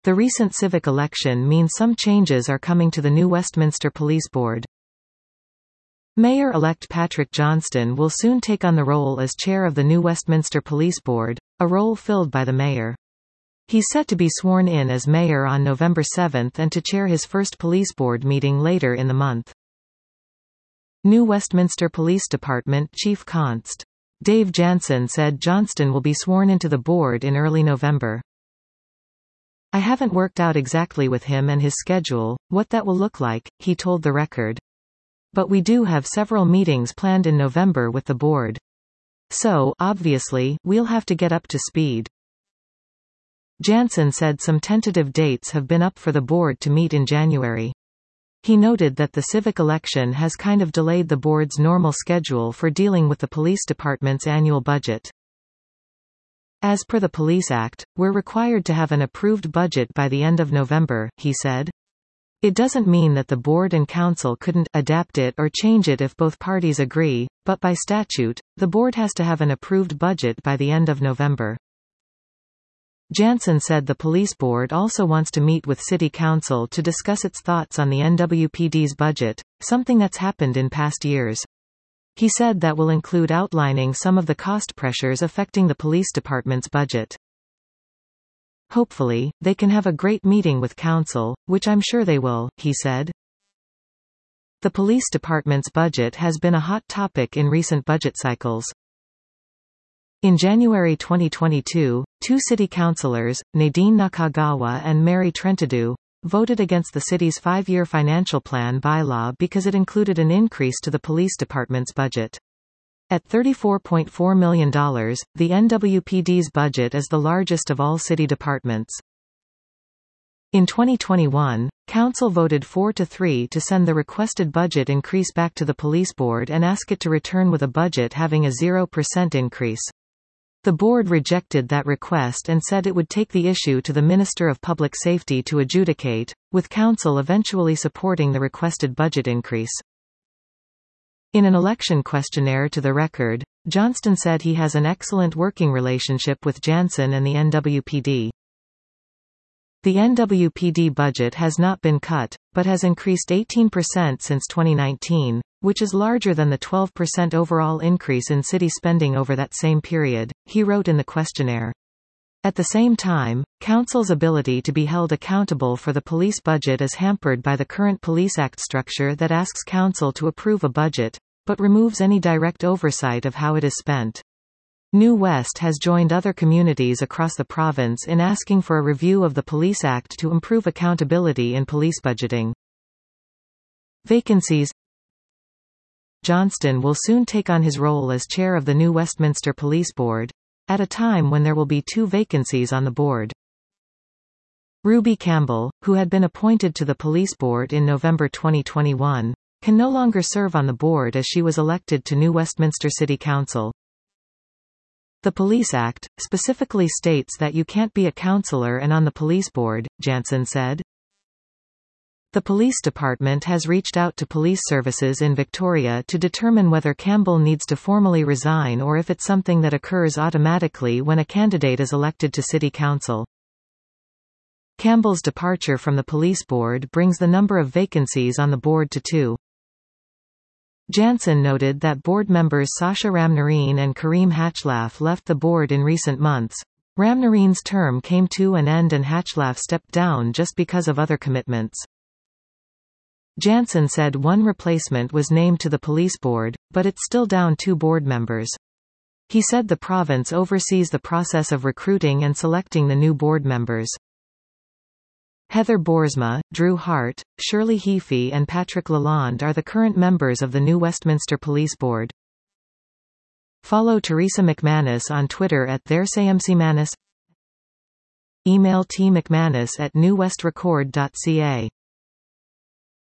The recent civic election means some changes are coming to the new Westminster Police Board. Mayor-elect Patrick Johnston will soon take on the role as chair of the new Westminster Police Board, a role filled by the mayor. He's set to be sworn in as mayor on November 7 and to chair his first police board meeting later in the month. New Westminster Police Department Chief Const. Dave Jansen said Johnston will be sworn into the board in early November. "I haven't worked out exactly with him and his schedule, what that will look like," he told The Record. "But we do have several meetings planned in November with the board. So, obviously, we'll have to get up to speed." Jansen said some tentative dates have been up for the board to meet in January. He noted that the civic election has kind of delayed the board's normal schedule for dealing with the police department's annual budget. "As per the Police Act, we're required to have an approved budget by the end of November," he said. "It doesn't mean that the board and council couldn't adapt it or change it if both parties agree, but by statute, the board has to have an approved budget by the end of November." Jansen said the police board also wants to meet with City Council to discuss its thoughts on the NWPD's budget, something that's happened in past years. He said that will include outlining some of the cost pressures affecting the police department's budget. "Hopefully, they can have a great meeting with Council, which I'm sure they will," he said. The police department's budget has been a hot topic in recent budget cycles. In January 2022, two city councillors, Nadine Nakagawa and Mary Trentadue, voted against the city's 5-year financial plan bylaw because it included an increase to the police department's budget. At $34.4 million, the NWPD's budget is the largest of all city departments. In 2021, Council voted 4-3 to send the requested budget increase back to the police board and ask it to return with a budget having a 0% increase. The board rejected that request and said it would take the issue to the Minister of Public Safety to adjudicate, with Council eventually supporting the requested budget increase. In an election questionnaire to The Record, Johnston said he has an excellent working relationship with Jansen and the NWPD. The NWPD budget has not been cut, but has increased 18% since 2019, which is larger than the 12% overall increase in city spending over that same period, he wrote in the questionnaire. At the same time, Council's ability to be held accountable for the police budget is hampered by the current Police Act structure that asks Council to approve a budget, but removes any direct oversight of how it is spent. New West has joined other communities across the province in asking for a review of the Police Act to improve accountability in police budgeting. Vacancies. Johnston will soon take on his role as chair of the new Westminster Police Board, at a time when there will be 2 vacancies on the board. Ruby Campbell, who had been appointed to the police board in November 2021, can no longer serve on the board as she was elected to new Westminster City Council. The Police Act specifically states that you can't be a councillor and on the police board, Jansen said. The police department has reached out to police services in Victoria to determine whether Campbell needs to formally resign or if it's something that occurs automatically when a candidate is elected to City Council. Campbell's departure from the police board brings the number of vacancies on the board to 2. Jansen noted that board members Sasha Ramnarine and Kareem Hatchlaf left the board in recent months. Ramnarine's term came to an end and Hatchlaf stepped down just because of other commitments. Jansen said one replacement was named to the police board, but it's still down 2 board members. He said the province oversees the process of recruiting and selecting the new board members. Heather Boersma, Drew Hart, Shirley Heafy and Patrick Lalonde are the current members of the new Westminster Police Board. Follow Teresa McManus on Twitter at @thersayMcManus. Email tmcmanus@newwestrecord.ca